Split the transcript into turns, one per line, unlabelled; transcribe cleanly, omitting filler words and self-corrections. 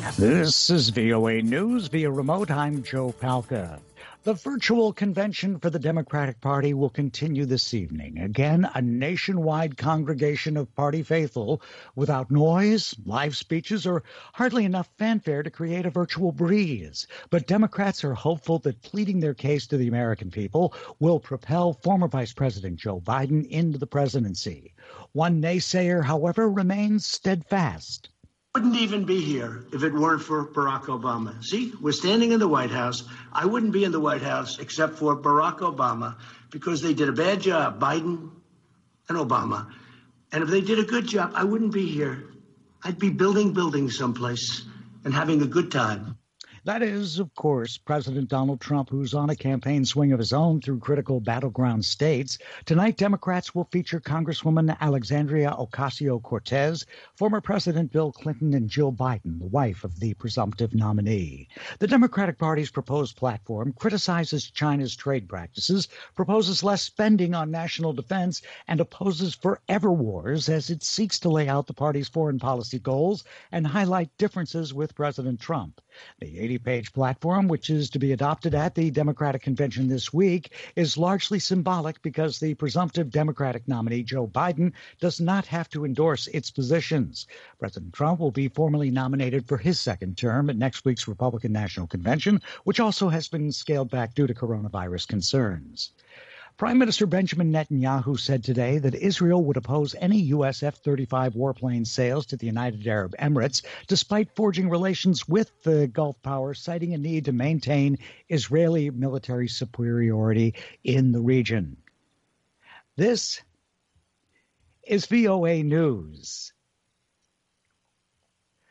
This is VOA News via remote. I'm Joe Palca. The virtual convention for the Democratic Party will continue this evening. Again, a nationwide congregation of party faithful without noise, live speeches, or hardly enough fanfare to create a virtual breeze. But Democrats are hopeful that pleading their case to the American people will propel former Vice President Joe Biden into the presidency. One naysayer, however, remains steadfast.
Wouldn't even be here if it weren't for Barack Obama. See, we're standing in the White House. I wouldn't be in the White House except for Barack Obama because they did a bad job, Biden and Obama. And if they did a good job, I wouldn't be here. I'd be building buildings someplace and having a good time.
That is, of course, President Donald Trump, who's on a campaign swing of his own through critical battleground states. Tonight, Democrats will feature Congresswoman Alexandria Ocasio-Cortez, former President Bill Clinton, and Jill Biden, the wife of the presumptive nominee. The Democratic Party's proposed platform criticizes China's trade practices, proposes less spending on national defense, and opposes forever wars as it seeks to lay out the party's foreign policy goals and highlight differences with President Trump. The 80-page platform, which is to be adopted at the Democratic Convention this week, is largely symbolic because the presumptive Democratic nominee, Joe Biden, does not have to endorse its positions. President Trump will be formally nominated for his second term at next week's Republican National Convention, which also has been scaled back due to coronavirus concerns. Prime Minister Benjamin Netanyahu said today that Israel would oppose any U.S. F-35 warplane sales to the United Arab Emirates, despite forging relations with the Gulf power, citing a need to maintain Israeli military superiority in the region. This is VOA News.